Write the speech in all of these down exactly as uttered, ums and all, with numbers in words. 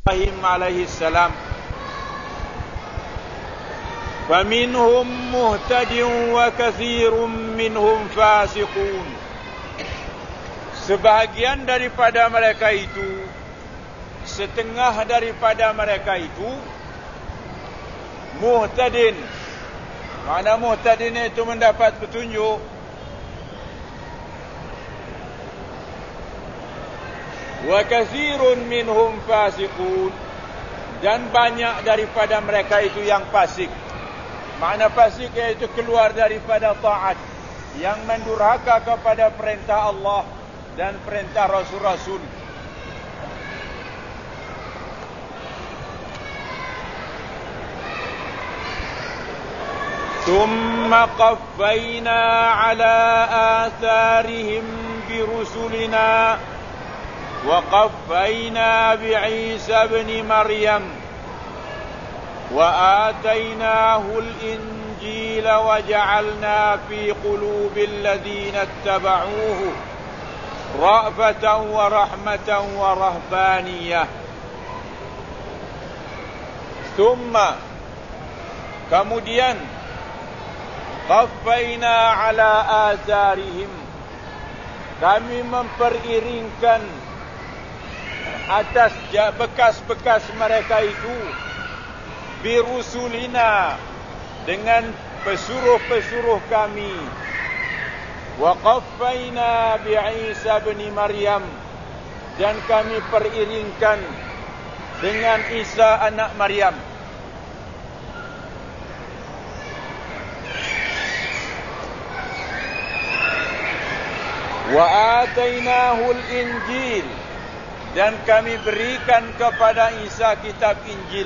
Ibrahim alaihi salam. Faminhum muhtadin wa katsirun minhum fasiqun. Sebahagian daripada mereka itu, setengah daripada mereka itu muhtadin. Makna muhtadin itu mendapat petunjuk. Wa katsirun minhum fasiqun, dan banyak daripada mereka itu yang fasik. Makna fasik iaitu keluar daripada taat, yang mendurhaka kepada perintah Allah dan perintah Rasul-Rasul. Thumma qaffayna ala atharihim birusulina wa qaffayna bi'Isa ibn Maryam wa atainahu al-injila wa ja'alna fi qulubil ladzina ittaba'uhu ra'fatan wa rahmatan wa rahbaniyah. Thumma, kemudian, qaffayna ala atharihim, kami memperiringkan atas bekas-bekas mereka itu birusulina, dengan pesuruh-pesuruh kami. Wa qaffayna bi'Isa ibn Maryam, dan kami periringkan dengan Isa anak Maryam. Wa atainahu al-injil, dan kami berikan kepada Isa kitab Injil.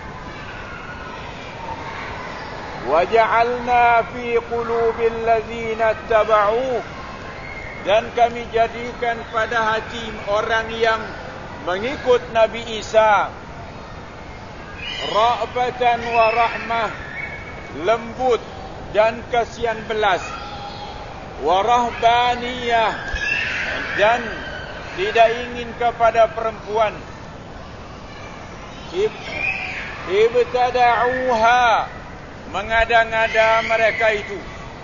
Wa ja'alna fi qulubil ladzina ittaba'uhu, dan kami jadikan pada hati orang yang mengikut Nabi Isa ra'fatan wa rahmah, lembut dan kasihan belas, wa rahbaniyah, dan tidak ingin kepada perempuan. Ibtada'uha, mengada-ngada mereka itu.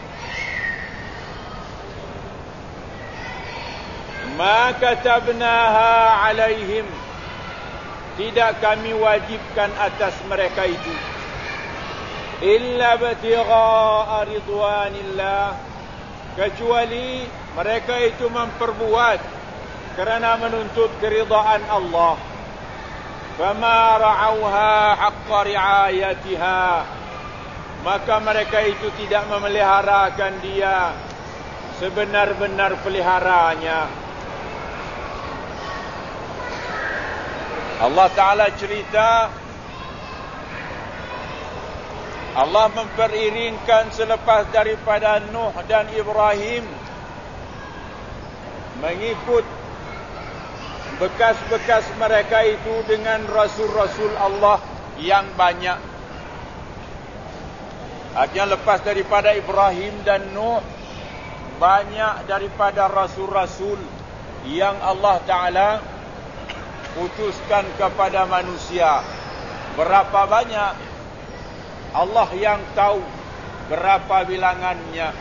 Ma katabnaha alaihim, tidak kami wajibkan atas mereka itu. Illa batigha'a ridwanillah, kecuali mereka itu memperbuat kerana menuntut keridaan Allah. Fama ra'auha haqqa ri'ayatiha, maka mereka itu tidak memeliharakan dia sebenar-benar peliharanya. Allah Ta'ala cerita, Allah memperiringkan selepas daripada Nuh dan Ibrahim mengikut bekas-bekas mereka itu dengan Rasul-Rasul Allah yang banyak. Artinya lepas daripada Ibrahim dan Nuh, banyak daripada Rasul-Rasul yang Allah Ta'ala utuskan kepada manusia. Berapa banyak, Allah yang tahu berapa bilangannya.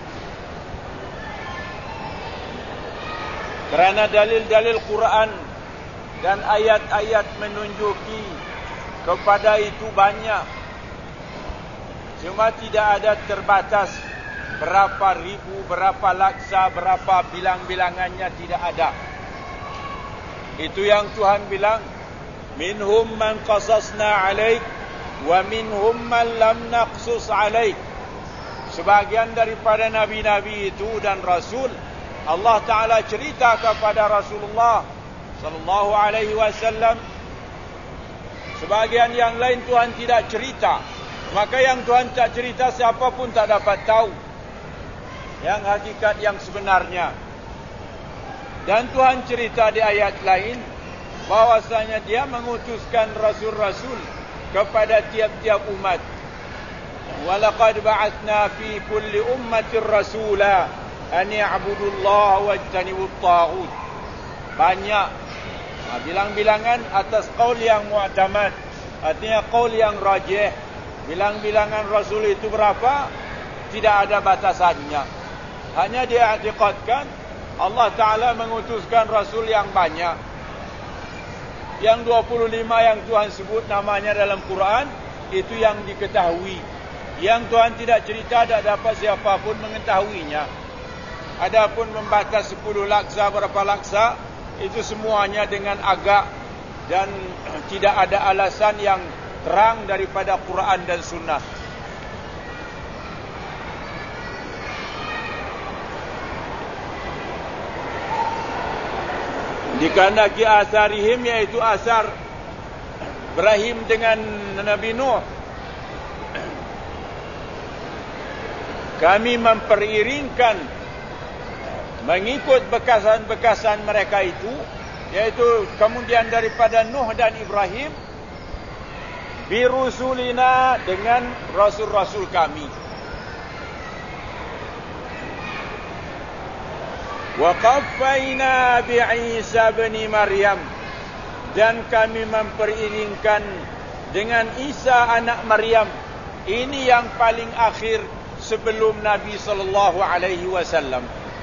Kerana dalil-dalil Quran dan ayat-ayat menunjuki kepada itu banyak. Cuma tidak ada terbatas berapa ribu, berapa laksa, berapa bilang-bilangannya, tidak ada. Itu yang Tuhan bilang, minhum man qasasna alaik wa minhum man lam naqsus alaik. Sebahagian daripada nabi-nabi itu dan rasul, Allah Ta'ala cerita kepada Rasulullah sallallahu alaihi wasallam. Sebahagian yang lain Tuhan tidak cerita. Maka yang Tuhan tak cerita, siapa pun tak dapat tahu yang hakikat yang sebenarnya. Dan Tuhan cerita di ayat lain bahwasanya dia mengutuskan rasul-rasul kepada tiap-tiap umat. Walaqad ba'atsna fi kulli ummatin rasula an ya'budullaha wajtanibut taghut. Banyak Ha, bilang-bilangan atas qaul yang mu'tamad, artinya qaul yang rajih. Bilang-bilangan Rasul itu berapa? Tidak ada batasannya. Hanya dia i'tiqadkan Allah Ta'ala mengutuskan Rasul yang banyak. Yang dua puluh lima yang Tuhan sebut namanya dalam Quran, itu yang diketahui. Yang Tuhan tidak cerita, tak dapat siapapun mengetahuinya. Adapun membatas sepuluh laksa, berapa laksa, itu semuanya dengan agak dan tidak ada alasan yang terang daripada Quran dan Sunnah. Dikandaki asarihim, yaitu asar Ibrahim dengan Nabi Nuh. Kami memperiringkan mengikut bekasan-bekasan mereka itu, yaitu kemudian daripada Nuh dan Ibrahim, birusulina, dengan rasul-rasul kami. Wa qaffayna bi Isa bin Maryam, dan kami memperiringkan dengan Isa anak Maryam. Ini yang paling akhir sebelum Nabi sallallahu alaihi wasallam.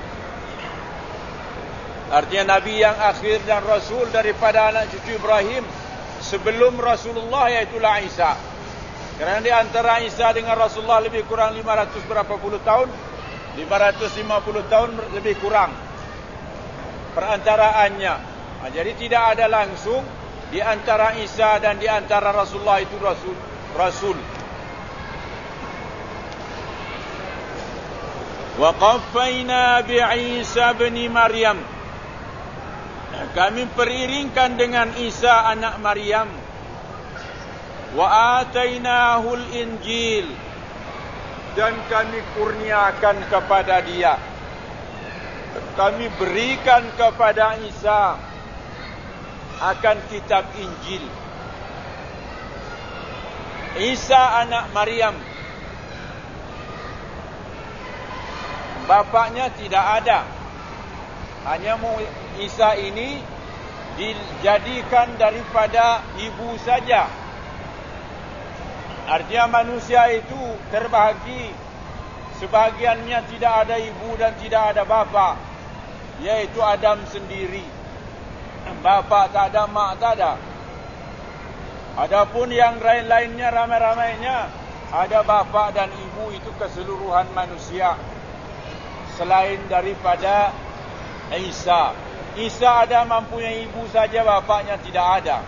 Artinya Nabi yang akhir dan Rasul daripada anak cucu Ibrahim sebelum Rasulullah, iaitulah Isa. Kerana di antara Isa dengan Rasulullah lebih kurang lima ratus berapa puluh tahun, lima ratus lima puluh tahun lebih kurang perantaraannya. Nah, jadi tidak ada langsung di antara Isa dan di antara Rasulullah itu Rasul. Rasul. Wa qaffayna bi Isa bin Maryam, kami periringkan dengan Isa anak Maryam. Wa atainahul Injil, dan kami kurniakan kepada dia, kami berikan kepada Isa akan kitab Injil. Isa anak Maryam, bapaknya tidak ada. Hanya Isa ini dijadikan daripada ibu saja. Artinya manusia itu terbahagi, sebahagiannya tidak ada ibu dan tidak ada bapa, yaitu Adam sendiri. Bapa tak ada, mak tak ada. Adapun yang lain-lainnya, ramai-ramainya, ada bapa dan ibu, itu keseluruhan manusia. Selain daripada Isa. Isa ada mempunyai ibu saja, bapaknya tidak ada.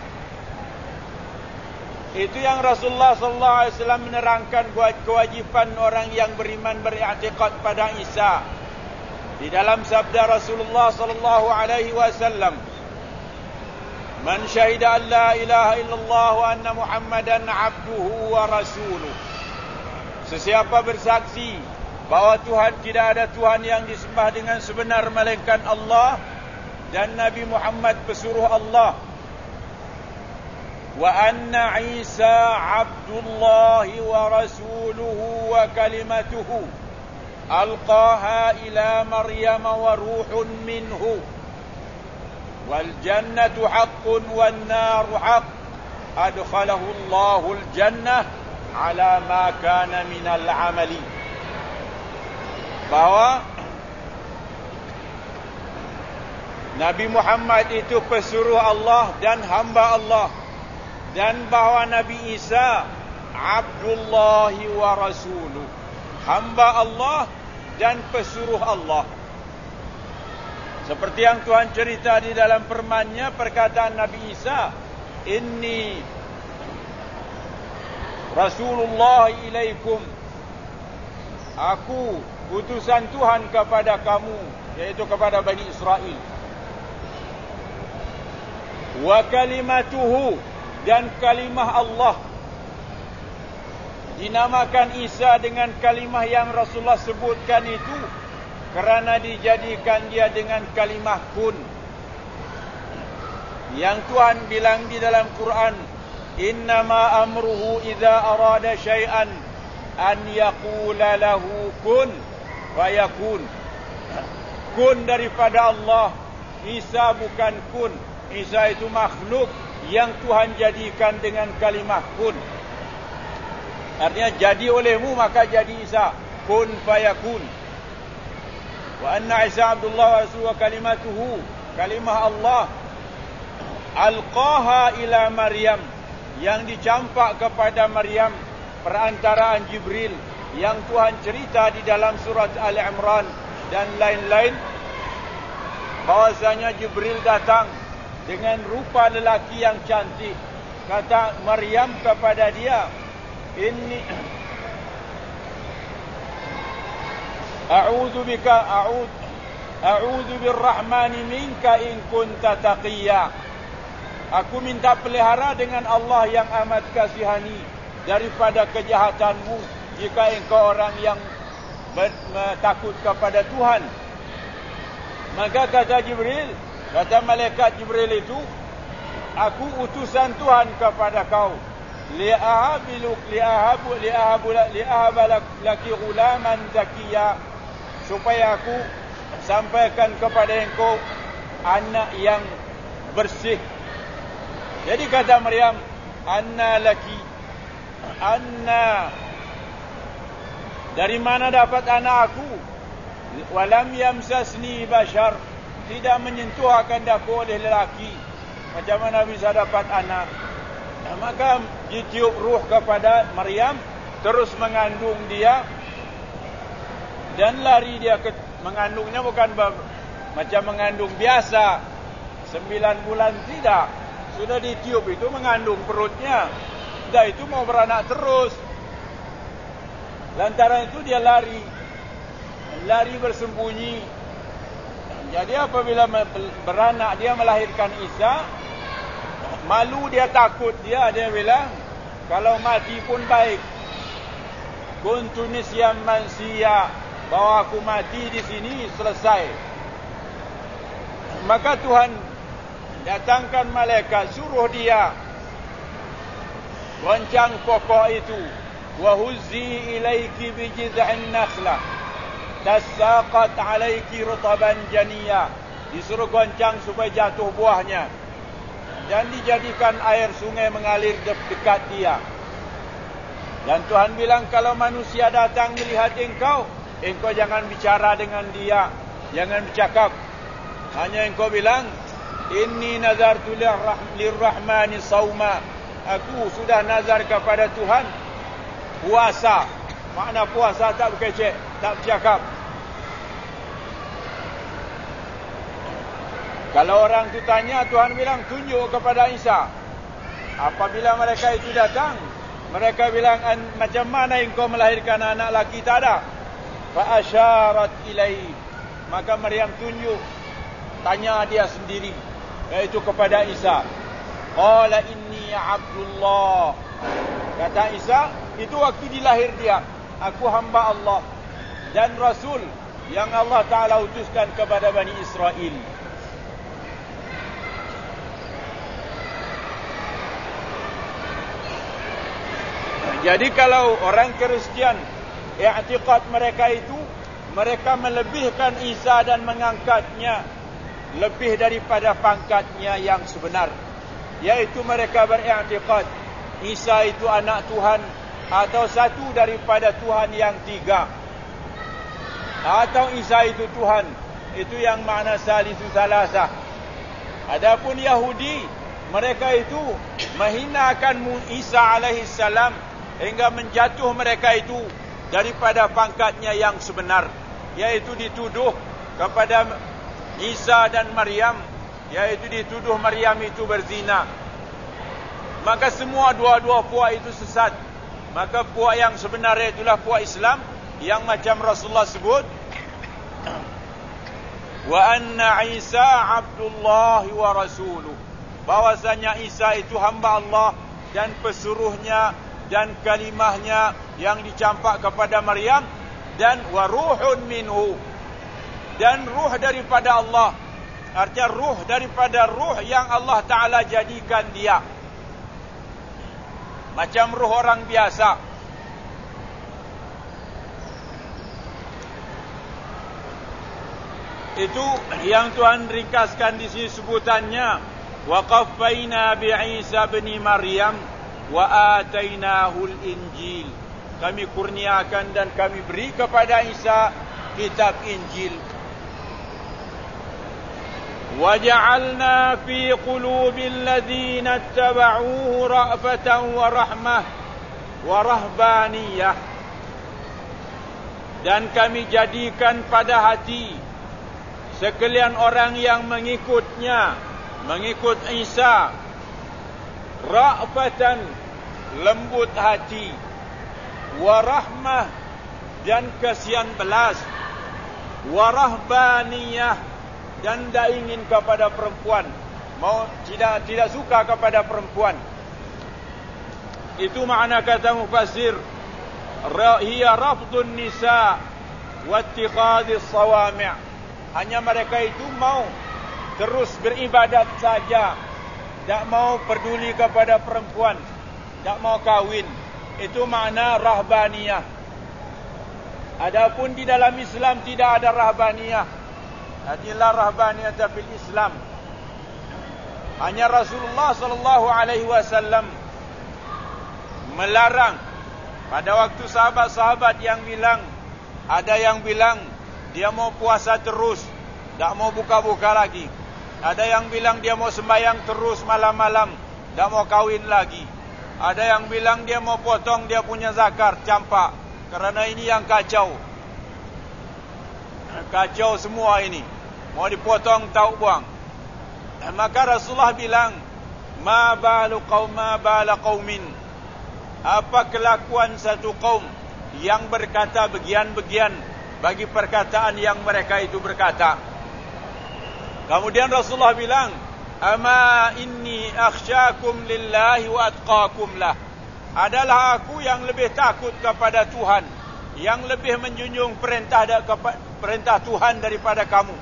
Itu yang Rasulullah sallallahu alaihi wasallam menerangkan kewajipan orang yang beriman beriktikad pada Isa. Di dalam sabda Rasulullah sallallahu alaihi wasallam, "Man syahida an la ilaha illallah wa anna Muhammadan abduhu wa rasuluh." Sesiapa bersaksi bahawa Tuhan, tidak ada Tuhan yang disembah dengan sebenar melainkan Allah, dan Nabi Muhammad pesuruh Allah. Wa anna Isa abdullah wa rasuluhu wa kalimatuhu alqaha ila Maryam wa ruhun minhu wal jannatu haqqun wan naru haqq adkhalahu Allahu al jannah ala ma kana min al amali. Bahawa Nabi Muhammad itu pesuruh Allah dan hamba Allah, dan bahawa Nabi Isa Abdullah wa Rasuluh, hamba Allah dan pesuruh Allah. Seperti yang Tuhan cerita di dalam firman-Nya, perkataan Nabi Isa, "Inni Rasulullah ilaikum." Aku utusan Tuhan kepada kamu, yaitu kepada Bani Israel. Wa kalimatuhu, dan kalimah Allah. Dinamakan Isa dengan kalimah yang Rasulullah sebutkan itu kerana dijadikan dia dengan kalimah kun. Yang Tuhan bilang di dalam Quran, "Innama amruhu idza arada syai'an an yaqula lahu kun fayakun." Kun daripada Allah, Isa bukan kun. Isa itu makhluk yang Tuhan jadikan dengan kalimah kun. Artinya jadi olehmu maka jadi Isa. Kun fayakun. Wa anna Isa Abdullah wa Rasuluhu kalimatuhu. Kalimah Allah. Alqaha ila Maryam. Yang dicampak kepada Maryam. Perantaraan Jibril. Yang Tuhan cerita di dalam surat Ali Imran. Dan lain-lain. Bahwasanya Jibril datang. Dengan rupa lelaki yang cantik. Kata Maryam kepada dia. Inni A'udzu bika a'ud A'udzu birrahmani minka in kunta taqiyya. Aku minta pelihara dengan Allah yang amat kasihani daripada kejahatanmu jika engkau orang yang takut kepada Tuhan. Maka kata Jibril, kata malaikat Jibril itu, aku utusan Tuhan kepada kau. Li'ahabiluk li'ahabu li'ahabu li'ahabalak laki ghulaman zakiya, supaya aku sampaikan kepada engkau anak yang bersih. Jadi kata Maryam, anna laki, anna, dari mana dapat anak aku? Walam yamsasni bashar, tidak menyentuh akan daku oleh lelaki. Macam mana bisa dapat anak? Maka ditiup ruh kepada Maryam, terus mengandung dia, dan lari dia ke, mengandungnya bukan macam mengandung biasa, sembilan bulan tidak, sudah ditiup itu mengandung perutnya, dah itu mau beranak terus. Lantaran itu dia lari, lari bersembunyi. Jadi apabila beranak dia melahirkan Isa, malu dia, takut dia, dia bilang kalau mati pun baik. Kuntu nisyan mansiya, bahwa aku mati di sini selesai. Maka Tuhan datangkan malaikat, suruh dia goncang pokok itu. Wa huzzi ilaiki bi jiz'in nakhlah tasaqat alaiki rutaban janiyya. Disuruh goncang supaya jatuh buahnya, dan dijadikan air sungai mengalir dekat dia. Dan Tuhan bilang, kalau manusia datang melihat engkau, engkau jangan bicara dengan dia, jangan bercakap. Hanya engkau bilang, inni nazartu lirrahmani sawma, aku sudah nazar kepada Tuhan puasa. Makna puasa tak berkecek, tak bercakap. Kalau orang tu tanya, Tuhan bilang, tunjuk kepada Isa. Apabila mereka itu datang, mereka bilang, macam mana engkau melahirkan anak laki? Tak ada. Fa asyarat ilaihi, maka Maryam tunjuk, tanya dia sendiri, iaitu kepada Isa. Qala inni Abdullah, kata Isa, itu waktu dilahir dia, aku hamba Allah dan Rasul yang Allah Ta'ala utuskan kepada Bani Israel. Jadi kalau orang Kristian, i'tiqad mereka itu, mereka melebihkan Isa dan mengangkatnya lebih daripada pangkatnya yang sebenar. Yaitu mereka beriktikad Isa itu anak Tuhan, atau satu daripada Tuhan yang tiga, atau Isa itu Tuhan. Itu yang makna salisu salasah. Adapun Yahudi, mereka itu menghinakan Isa alaihi salam hingga menjatuh mereka itu daripada pangkatnya yang sebenar, yaitu dituduh kepada Isa dan Maryam, yaitu dituduh Maryam itu berzina. Maka semua dua-dua puak itu sesat. Maka puak yang sebenarnya itulah puak Islam, yang macam Rasulullah sebut, wa anna Isa Abdullah wa Rasuluh, bahwasanya Isa itu hamba Allah dan pesuruhnya dan kalimahnya yang dicampak kepada Maryam, dan wa ruhun minhu, dan ruh daripada Allah. Artinya ruh daripada ruh yang Allah Ta'ala jadikan dia, macam ruh orang biasa. Itu yang Tuhan ringkaskan di sini sebutannya. wa qaffayna bi Isa bin Maryam wa atainahu al-Injil. Kami kurniakan dan kami beri kepada Isa kitab Injil. Wa ja'alna fi qulubil ladzina ittaba'uhu ra'fatan wa rahmah wa rahbaniyah. Dan kami jadikan pada hati sekalian orang yang mengikutnya, mengikut Isa, ra'fatan, lembut hati, wa rahmah, dan kasihan belas, wa rahbaniyah, dan tidak ingin kepada perempuan, mau tidak tidak suka kepada perempuan. Itu makna kata mufassir, hiya rafdun nisa wa ittikhadis sawami'. Hanya mereka itu mau terus beribadat saja, tak mau peduli kepada perempuan, tak mau kahwin. Itu makna rahbaniyah. Adapun di dalam Islam tidak ada rahbaniyah. Inilah rahbaniyah fil Islam. Hanya Rasulullah sallallahu alaihi wasallam melarang. Pada waktu sahabat-sahabat yang bilang, ada yang bilang dia mau puasa terus, tak mau buka-buka lagi. Ada yang bilang dia mau sembahyang terus malam-malam, tak mau kahwin lagi. Ada yang bilang dia mau potong dia punya zakat, campak. Kerana ini yang kacau. Kacau semua ini. Mau dipotong, tahu buang. Maka Rasulullah bilang, Ma balu qaum ma bala qaumin. Apa kelakuan satu kaum yang berkata bagian-bagian bagi perkataan yang mereka itu berkata. Kemudian Rasulullah bilang, Ama inni akhsyakum lillahi wa atqakum lah. Adalah aku yang lebih takut kepada Tuhan, yang lebih menjunjung perintah perintah Tuhan daripada kamu.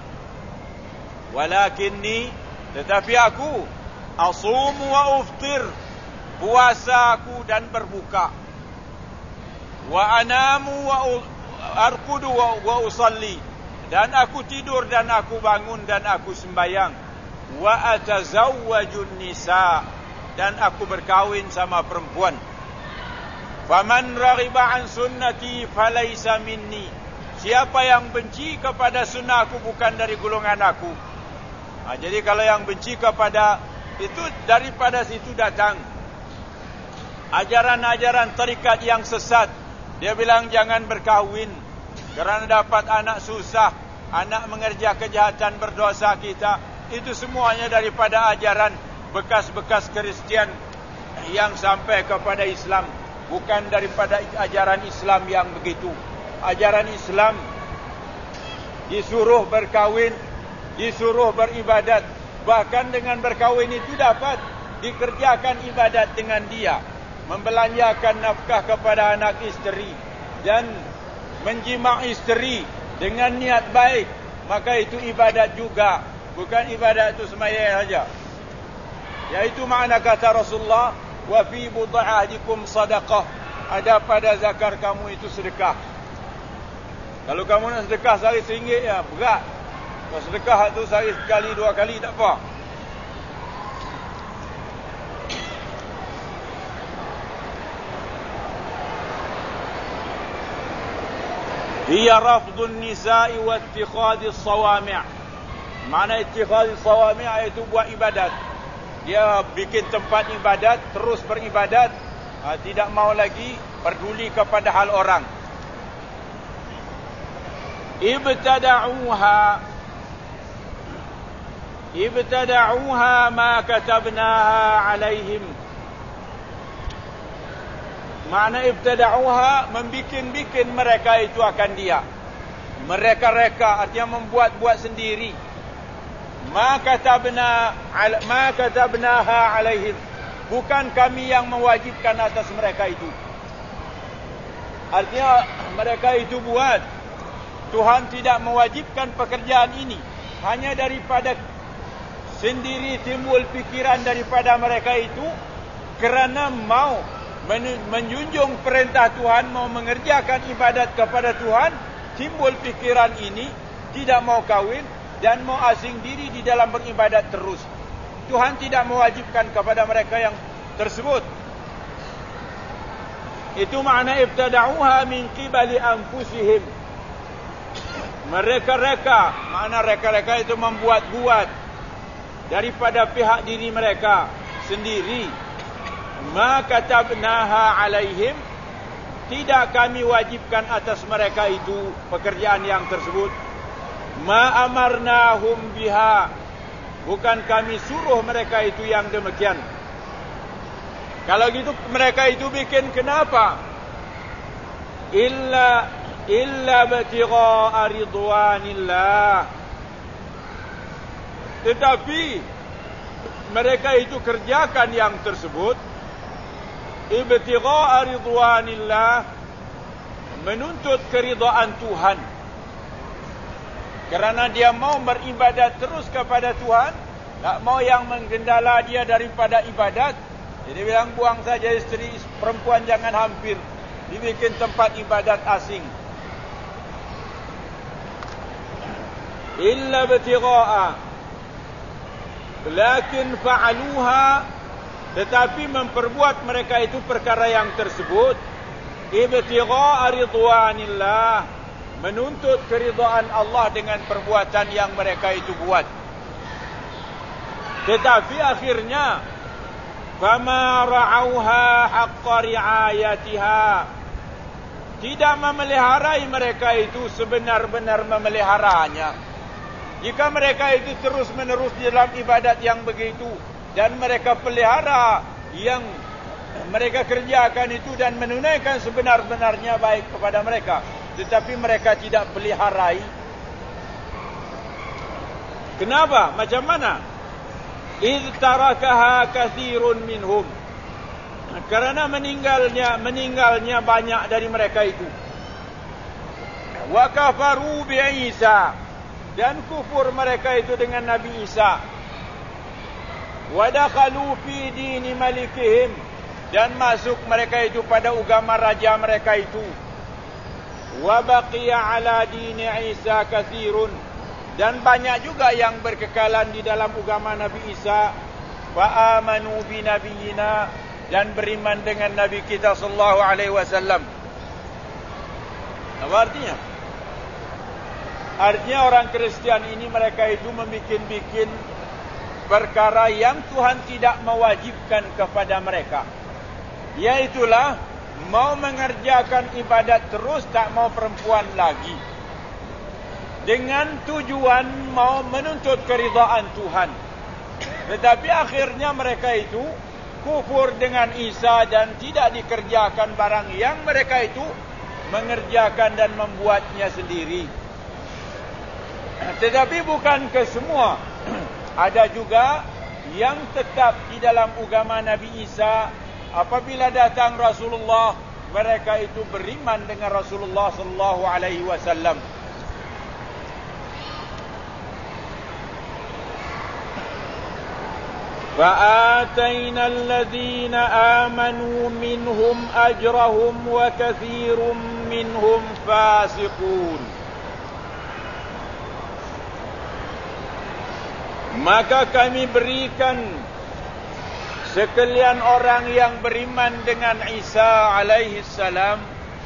Walakinni, tetapi aku asumu wa uftir, puasa aku dan berbuka. Wa anamu wa arkudu wa, wa usalli, dan aku tidur dan aku bangun dan aku sembayang. Wa atazawwajun nisa, dan aku berkahwin sama perempuan. Faman raghiba an sunnati falaysa minni. Siapa yang benci kepada sunnahku bukan dari golongan aku. Ha, jadi kalau yang benci kepada itu, daripada situ datang ajaran-ajaran tarikat yang sesat. Dia bilang jangan berkahwin kerana dapat anak susah, anak mengerja kejahatan, berdosa kita. Itu semuanya daripada ajaran bekas-bekas Kristian yang sampai kepada Islam, bukan daripada ajaran Islam yang begitu. Ajaran Islam disuruh berkahwin, disuruh beribadat. Bahkan dengan berkahwin itu dapat dikerjakan ibadat dengan dia, membelanjakan nafkah kepada anak isteri dan menjima isteri dengan niat baik, maka itu ibadat juga, bukan ibadat itu semaya saja. Yaitu makna kata Rasulullah, wa fi bud'ahdikum sadaqah. Ada pada zakar kamu itu sedekah. Kalau kamu nak sedekah sehari seringgit ya berat. Kalau sedekah itu sehari sekali dua kali tak apa. Hiya rafdun nisa'i wa ittikhadis sawami'. Makna ittikhadis sawami' iaitu buat ibadat. Dia bikin tempat ibadat, terus beribadat, ha, tidak mau lagi peduli kepada hal orang. Ibtada'uha Ibtada'uha ma katabnaha alaihim. Makna ibtada'uha, membikin-bikin mereka itu akan dia. Mereka-reka artinya membuat-buat sendiri. Ma katabna ma katabnaha alaihim, bukan kami yang mewajibkan atas mereka itu. Artinya mereka itu buat, Tuhan tidak mewajibkan pekerjaan ini. Hanya daripada sendiri timbul fikiran daripada mereka itu, kerana mau menjunjung perintah Tuhan, mau mengerjakan ibadat kepada Tuhan, timbul fikiran ini, tidak mau kahwin dan mau asing diri di dalam beribadat terus. Tuhan tidak mewajibkan kepada mereka yang tersebut. Itu makna ibtada'uha min qibali anfusihim. Mereka-reka, makna reka-reka itu membuat-buat daripada pihak diri mereka sendiri. Ma katabnaha alaihim, tidak kami wajibkan atas mereka itu pekerjaan yang tersebut. Ma amarnahum biha, bukan kami suruh mereka itu yang demikian. Kalau gitu mereka itu bikin kenapa? Illa illa batigha ridwanillah. Tetapi mereka itu kerjakan yang tersebut ibtigha ridwanillah, menuntut keridhaan Tuhan. Kerana dia mau beribadat terus kepada Tuhan, tak mau yang menggendala dia daripada ibadat. Jadi bilang buang saja isteri perempuan, jangan hampir, dibikin tempat ibadat asing. Illa batigha'a, lakin fa'aluha, tetapi memperbuat mereka itu perkara yang tersebut ibtigha'a ridwanillah, menuntut keridhaan Allah dengan perbuatan yang mereka itu buat. Tetapi akhirnya fama ra'auha haqqa ri'ayatiha, tidak memeliharai mereka itu sebenar-benar memeliharanya. Jika mereka itu terus-menerus dalam ibadat yang begitu, dan mereka pelihara yang mereka kerjakan itu dan menunaikan sebenar-benarnya baik kepada mereka, tetapi mereka tidak peliharai. Kenapa? Macam mana? Idh tarakaha kathirun minhum, karena meninggalnya meninggalnya banyak dari mereka itu. Wa kafaru bi Isa, dan kufur mereka itu dengan Nabi Isa. Wa dakhalu fi dini malikihim, dan masuk mereka itu pada agama raja mereka itu. Wa baqiya ala dini Isa kathirun, dan banyak juga yang berkekalan di dalam agama Nabi Isa. Wa amanu bi nabiyina, dan beriman dengan Nabi kita sallallahu alaihi wasallam. Apa artinya? Artinya orang Kristian ini mereka itu membikin-bikin perkara yang Tuhan tidak mewajibkan kepada mereka. Iaitulah mau mengerjakan ibadat terus, tak mau perempuan lagi, dengan tujuan mau menuntut keridhaan Tuhan. Tetapi akhirnya mereka itu kufur dengan Isa dan tidak dikerjakan barang yang mereka itu mengerjakan dan membuatnya sendiri. Tetapi bukan kesemua. Ada juga yang tetap di dalam agama Nabi Isa. Apabila datang Rasulullah, mereka itu beriman dengan Rasulullah sallallahu alaihi wasallam. فَآتَيْنَا الَّذِينَ آمَنُوا مِنْهُمْ أَجْرَهُمْ وَكَثِيرٌ مِنْهُمْ فَاسِقُونَ. Maka kami berikan sekalian orang yang beriman dengan Isa alaihi salam,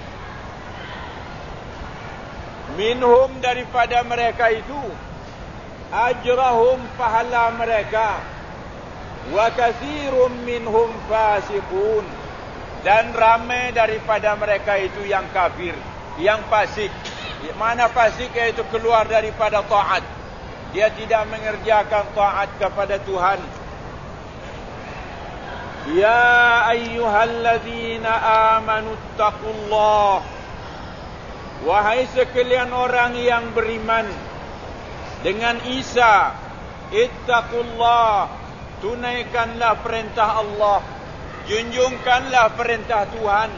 minhum, daripada mereka itu, ajrahum, pahala mereka, wa katsirum minhum fasiqun, dan ramai daripada mereka itu yang kafir, yang fasik. Mana fasik? Yaitu keluar daripada taat. Dia tidak mengerjakan taat kepada Tuhan. Ya ayyuhalladzina amanu taqullah, wahai sekalian orang yang beriman dengan Isa, ittaqullah, tunaikanlah perintah Allah, junjungkanlah perintah Tuhan.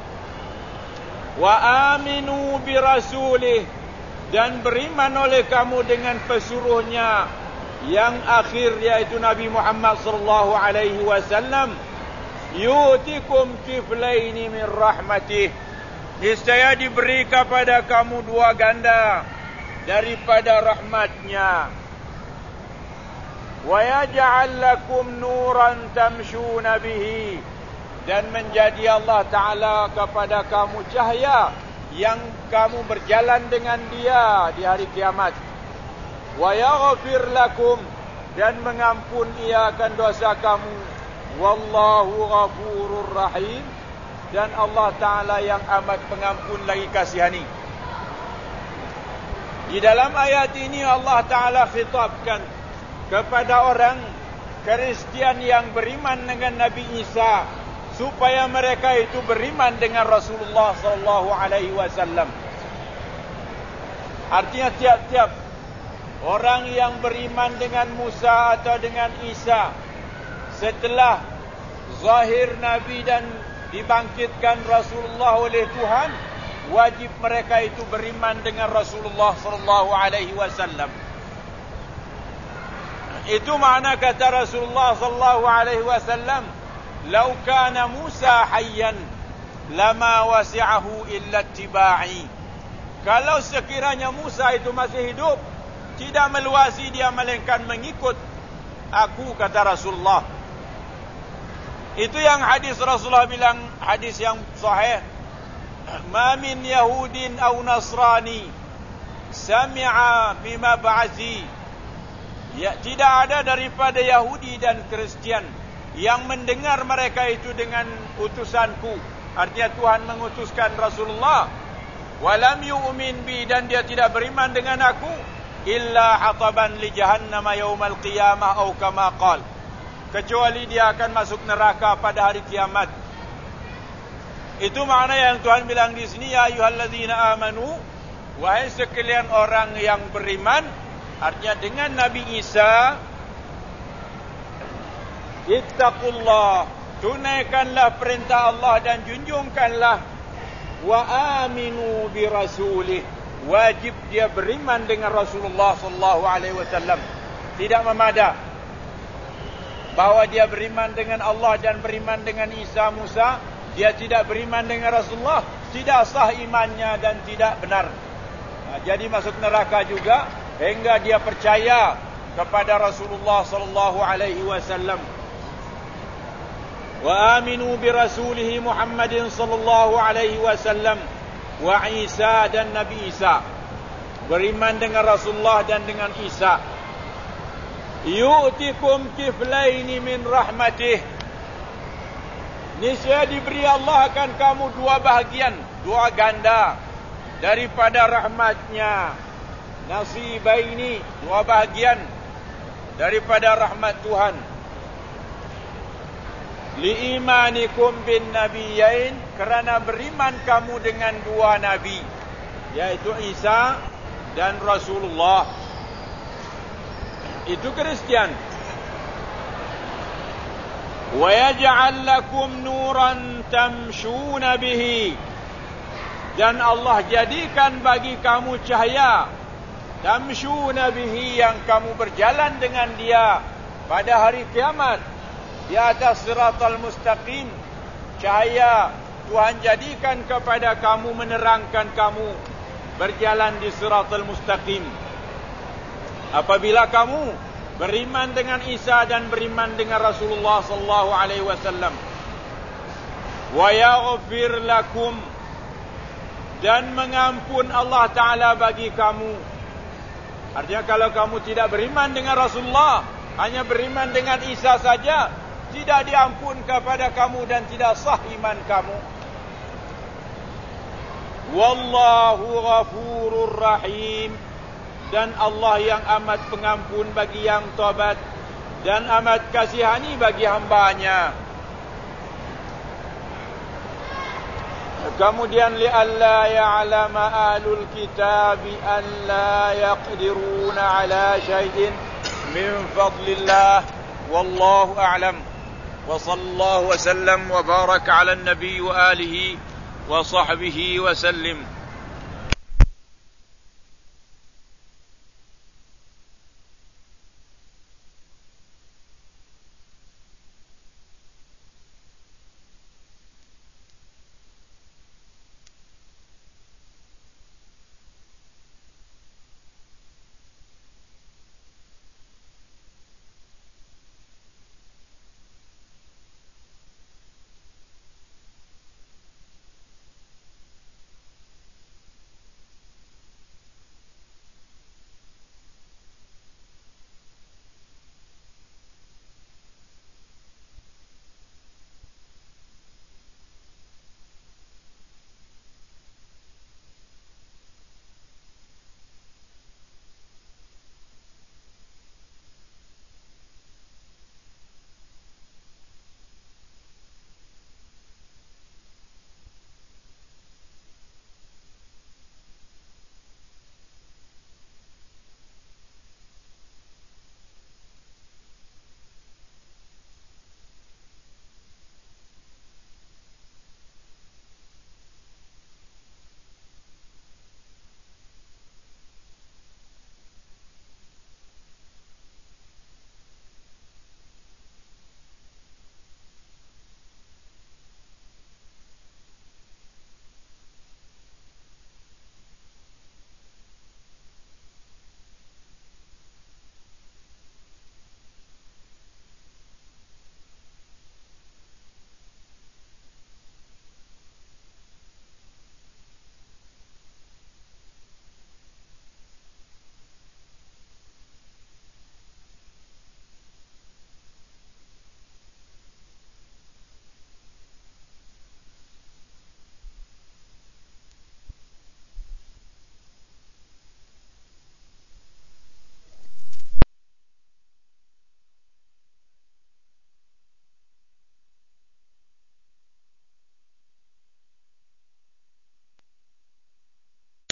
Wa aminu bi rasulih, dan beriman oleh kamu dengan pesuruhnya yang akhir, yaitu Nabi Muhammad sallallahu alaihi wasallam. Yu'tikum kiflaini min rahmatih, niscaya diberi kepada kamu dua ganda daripada rahmatnya. wa yaj'al lakum nuran tamshuna bihi, dan menjadi Allah Ta'ala kepada kamu cahaya yang kamu berjalan dengan dia di hari kiamat. Wa yaghfir lakum, dan mengampun ia akan dosa kamu. Wallahu ghafurur rahim, dan Allah Ta'ala yang amat pengampun lagi kasihani. Di dalam ayat ini Allah Ta'ala khitabkan kepada orang Kristian yang beriman dengan Nabi Isa, supaya mereka itu beriman dengan Rasulullah sallallahu alaihi wasallam. Artinya tiap-tiap orang yang beriman dengan Musa atau dengan Isa setelah zahir Nabi dan dibangkitkan Rasulullah oleh Tuhan, wajib mereka itu beriman dengan Rasulullah sallallahu alaihi wasallam. Itu makna kata Rasulullah sallallahu alaihi wasallam, "Lau kana Musa hayyan lama wasi'ahu illa ittiba'i." Kalau sekiranya Musa itu masih hidup, tidak meluasi dia melainkan mengikut aku, kata Rasulullah. Itu yang hadis Rasulullah bilang, hadis yang sahih, "Ma min Yahudin aw Nasrani sami'a bima ba'azi." Ya, tidak ada daripada Yahudi dan Kristian yang mendengar mereka itu dengan utusanku. Artinya Tuhan mengutuskan Rasulullah. Walam yu'min bi, dan dia tidak beriman dengan aku, illa hataban li jahannam yaumal qiyamah atau kama qal, kecuali dia akan masuk neraka pada hari kiamat. Itu makna yang Tuhan bilang di sini, ya ayyuhalladzina amanu, wahai sekalian orang yang beriman. Artinya dengan Nabi Isa, ittaqullah, tunaikanlah perintah Allah dan junjungkanlah, wa aminu bi rasulih, wajib dia beriman dengan Rasulullah sallallahu alaihi wasallam. Tidak memada bahawa dia beriman dengan Allah dan beriman dengan Isa Musa, dia tidak beriman dengan Rasulullah, tidak sah imannya dan tidak benar. Nah, jadi masuk neraka juga hingga dia percaya kepada Rasulullah sallallahu alaihi wasallam. Wa aminu bi rasulih Muhammadin sallallahu alaihi wasallam wa Isa, dan Nabi Isa. Beriman dengan Rasulullah dan dengan Isa. Yu'tikum kiflaini min rahmatih, niscaya diberi Allah akan kamu dua bahagian, dua ganda daripada rahmatnya. Nasibaini, dua bahagian daripada rahmat Tuhan. Liimanikum bin nabiyyain, kerana beriman kamu dengan dua nabi, yaitu Isa dan Rasulullah. Itu Kristian. Wa yaj'al lakum nuran tamshuna bihi, dan Allah jadikan bagi kamu cahaya, tamshuna bihi, yang kamu berjalan dengan dia pada hari kiamat di atas siratal mustaqim. Cahaya Tuhan jadikan kepada kamu, menerangkan kamu berjalan di siratal mustaqim. Apabila kamu beriman dengan Isa dan beriman dengan Rasulullah sallallahu alaihi wasallam. Wa yaghfir lakum, dan mengampun Allah Ta'ala bagi kamu. Artinya kalau kamu tidak beriman dengan Rasulullah, hanya beriman dengan Isa saja, tidak diampun kepada kamu dan tidak sah iman kamu. Wallahu ghafurur rahim, dan Allah yang amat pengampun bagi yang taubat dan amat kasihani bagi hamba-Nya. Kemudian li'alla ya'lama ahlul kitabi an la yaqdiruna ala syai'in min fadlillah, wallahu a'lam. Wa sallallahu wa sallam wa baraka ala an-nabi wa alihi wa sahbihi wa sallim.